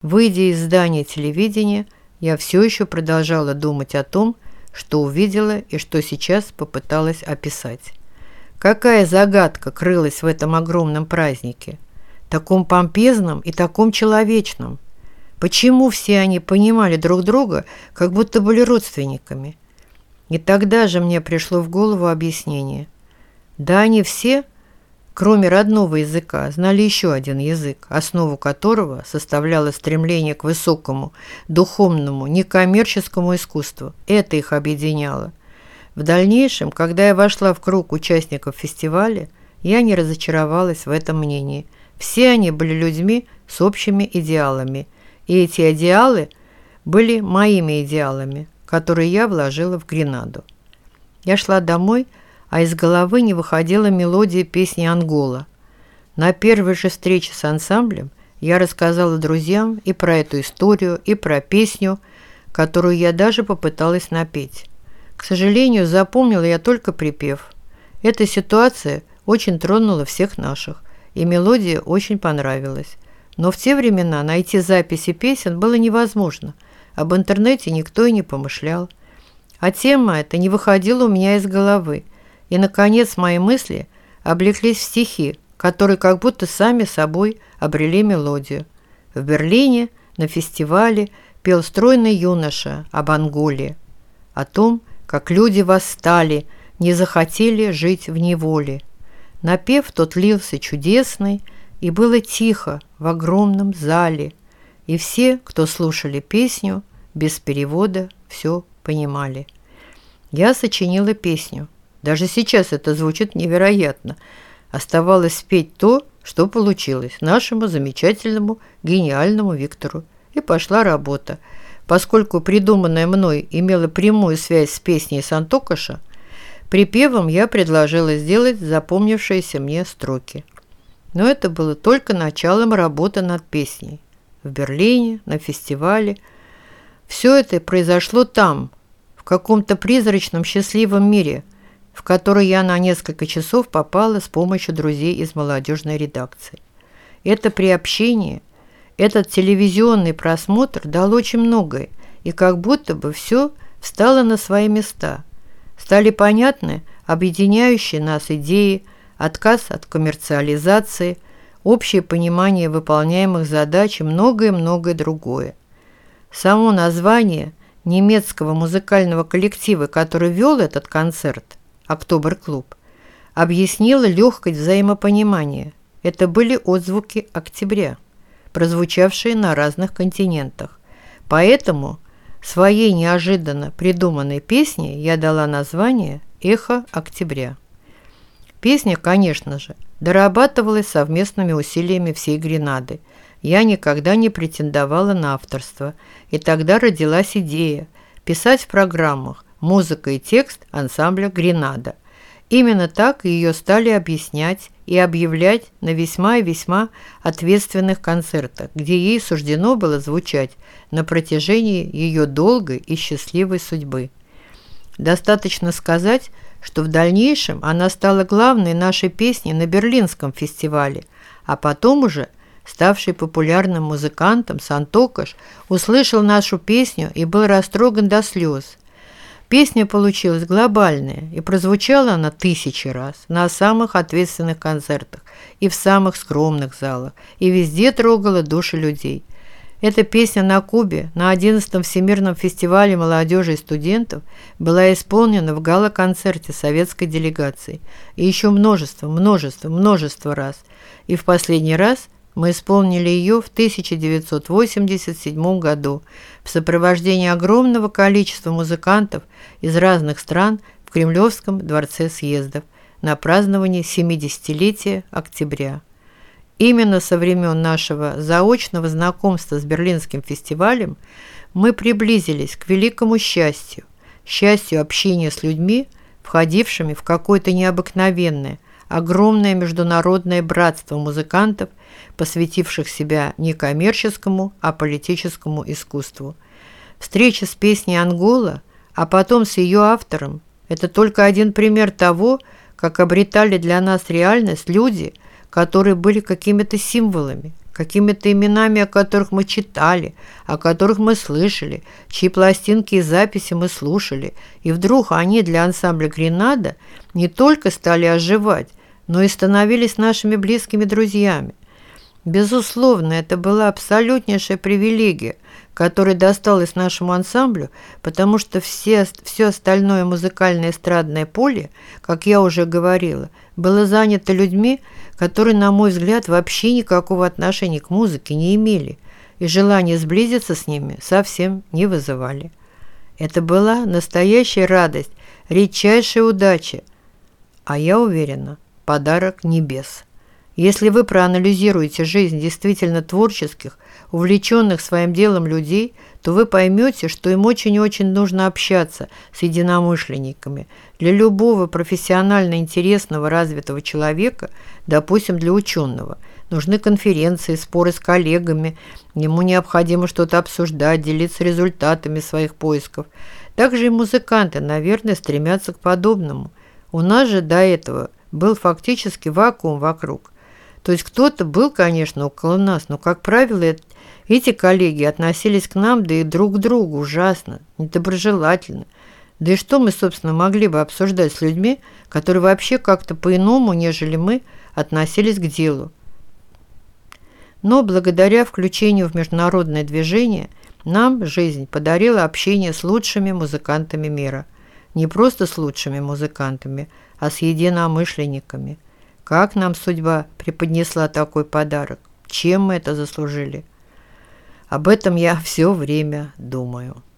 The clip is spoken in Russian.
Выйдя из здания телевидения, я все еще продолжала думать о том, что увидела и что сейчас попыталась описать. Какая загадка крылась в этом огромном празднике, таком помпезном и таком человечном? Почему все они понимали друг друга, как будто были родственниками? И тогда же мне пришло в голову объяснение. Да они все, кроме родного языка, знали еще один язык, основу которого составляло стремление к высокому, духовному, некоммерческому искусству. Это их объединяло. В дальнейшем, когда я вошла в круг участников фестиваля, я не разочаровалась в этом мнении. Все они были людьми с общими идеалами, и эти идеалы были моими идеалами, которые я вложила в Гренаду. Я шла домой, а из головы не выходила мелодия песни «Ангола». На первой же встрече с ансамблем я рассказала друзьям и про эту историю, и про песню, которую я даже попыталась напеть. К сожалению, запомнила я только припев. Эта ситуация очень тронула всех наших, и мелодия очень понравилась. Но в те времена найти записи песен было невозможно. Об интернете никто и не помышлял. А тема эта не выходила у меня из головы. И, наконец, мои мысли облеклись в стихи, которые как будто сами собой обрели мелодию. В Берлине на фестивале пел стройный юноша об Анголе, о том, как люди восстали, не захотели жить в неволе. Напев тот лился чудесный, и было тихо в огромном зале, и все, кто слушали песню, без перевода все понимали. Я сочинила песню. Даже сейчас это звучит невероятно. Оставалось спеть то, что получилось, нашему замечательному, гениальному Виктору. И пошла работа. Поскольку придуманная мной имела прямую связь с песней Сантокаша, припевом я предложила сделать запомнившиеся мне строки. Но это было только началом работы над песней. В Берлине, на фестивале. Все это произошло там, в каком-то призрачном счастливом мире, в который я на несколько часов попала с помощью друзей из молодежной редакции. Это приобщение, этот телевизионный просмотр дал очень многое, и как будто бы все встало на свои места. Стали понятны объединяющие нас идеи, отказ от коммерциализации, общее понимание выполняемых задач и многое-многое другое. Само название немецкого музыкального коллектива, который вел этот концерт, «Октобер-клуб», объяснило легкость взаимопонимания. Это были отзвуки октября, прозвучавшие на разных континентах. Поэтому своей неожиданно придуманной песне я дала название «Эхо октября». Песня, конечно же, дорабатывалась совместными усилиями всей Гренады. Я никогда не претендовала на авторство, и тогда родилась идея писать в программах музыка и текст ансамбля «Гренада». Именно так ее стали объяснять и объявлять на весьма и весьма ответственных концертах, где ей суждено было звучать на протяжении ее долгой и счастливой судьбы. Достаточно сказать, что в дальнейшем она стала главной нашей песней на Берлинском фестивале, а потом уже ставший популярным музыкантом Сантокаш услышал нашу песню и был растроган до слез. Песня получилась глобальная, и прозвучала она 1000 раз на самых ответственных концертах и в самых скромных залах, и везде трогала души людей. Эта песня на Кубе на 11-м Всемирном фестивале молодежи и студентов была исполнена в гала-концерте советской делегации и еще множество раз. И в последний раз мы исполнили ее в 1987 году в сопровождении огромного количества музыкантов из разных стран в Кремлевском дворце съездов на праздновании 70-летия октября. Именно со времен нашего заочного знакомства с Берлинским фестивалем мы приблизились к великому счастью общения с людьми, входившими в какое-то необыкновенное, огромное международное братство музыкантов, посвятивших себя не коммерческому, а политическому искусству. Встреча с песней «Ангола», а потом с ее автором – это только один пример того, как обретали для нас реальность люди, которые были какими-то символами, какими-то именами, о которых мы читали, о которых мы слышали, чьи пластинки и записи мы слушали, и вдруг они для ансамбля «Гренада» не только стали оживать, но и становились нашими близкими друзьями. Безусловно, это была абсолютнейшая привилегия, которая досталась нашему ансамблю, потому что все остальное музыкальное эстрадное поле, как я уже говорила, было занято людьми, которые, на мой взгляд, вообще никакого отношения к музыке не имели, и желание сблизиться с ними совсем не вызывали. Это была настоящая радость, редчайшая удача, а я уверена, подарок небес. Если вы проанализируете жизнь действительно творческих, увлеченных своим делом людей, то вы поймете, что им очень-очень нужно общаться с единомышленниками. Для любого профессионально интересного, развитого человека, допустим, для ученого, нужны конференции, споры с коллегами, ему необходимо что-то обсуждать, делиться результатами своих поисков. Также и музыканты, наверное, стремятся к подобному. У нас же до этого был фактически вакуум вокруг. То есть кто-то был, конечно, около нас, но, как правило, эти коллеги относились к нам, да и друг к другу ужасно, недоброжелательно. Да и что мы, собственно, могли бы обсуждать с людьми, которые вообще как-то по-иному, нежели мы, относились к делу? Но благодаря включению в международное движение нам жизнь подарила общение с лучшими музыкантами мира. Не просто с лучшими музыкантами, а с единомышленниками. Как нам судьба преподнесла такой подарок? Чем мы это заслужили? Об этом я все время думаю.